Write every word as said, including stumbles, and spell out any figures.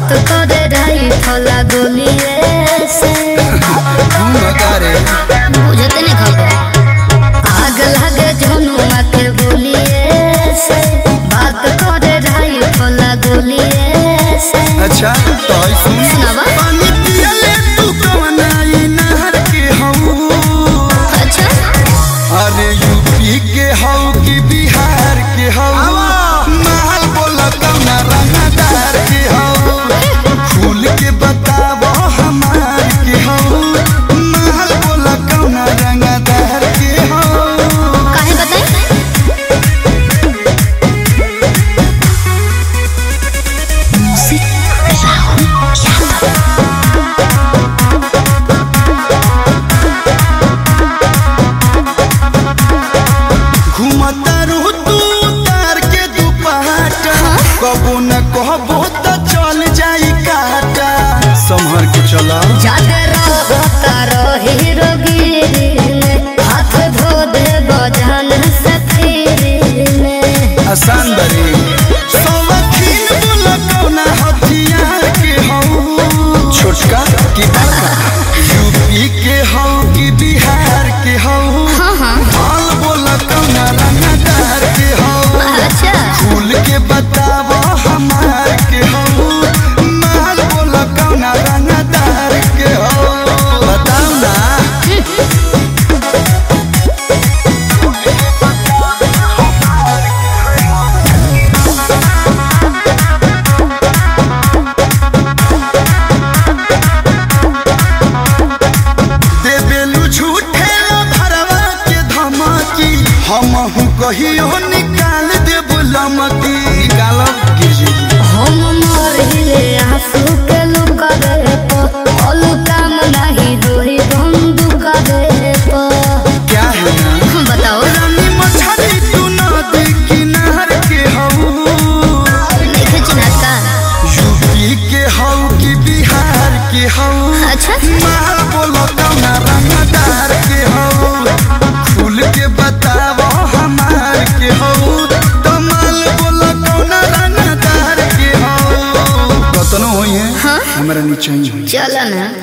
बात करे ढाई फला गोलिए से बुझते नहीं खबर आग लगे झनुआ के बोलिए से बात करे ढाई फला गोलिए से। अच्छा तो सुन सुनावा पानी पियले तू कवनाई नहर के हऊ। अच्छा अरे यूपी के हऊ कि बिहार के हऊ महल बोला कौना रंगदार के हऊ खुल के बतावो हमार के हऊ महल बोला कौना रंगदार के हऊ। काहे बताई घूमता रहू तू तार के दुपहटा कबो न कहबो त चल जाई काटा संभर के चला जाते रहता रही रोगिरी में हाथ धो दे बजान से फिरी में। आसान बरी सवखीन बोला कौना हथियार के हऊ छोटका की बड़का यूपी के हऊ कि बिहार के हऊ हाँ हाँ माल बोला कौना रंगदार के हऊ अच्छा खुल के बतावो हमार के हऊ माल बोला कौना रंगदार के हऊ बताओ ना। देबेलू झूठे भरवा के धमकी हमहू कहियो निकाल देब लमकी निकालब गिरजी हम मरहिले आंसू के लुका दे पो ऑल काम नहीं होई बंदूक दे पो। क्या है ना बताओ रानी मछली तू नदी किनार के हऊ नहीं खिचनाट का यूपी के हऊ कि बिहार के हऊ अच्छा माल बोलो कौना रंगदार के हऊ खुल के बतावो हमार के हऊ तमाल बोलो कौना रंगदार के हऊ कतनो होई है हाँ हमारा नीचे ही चल ना।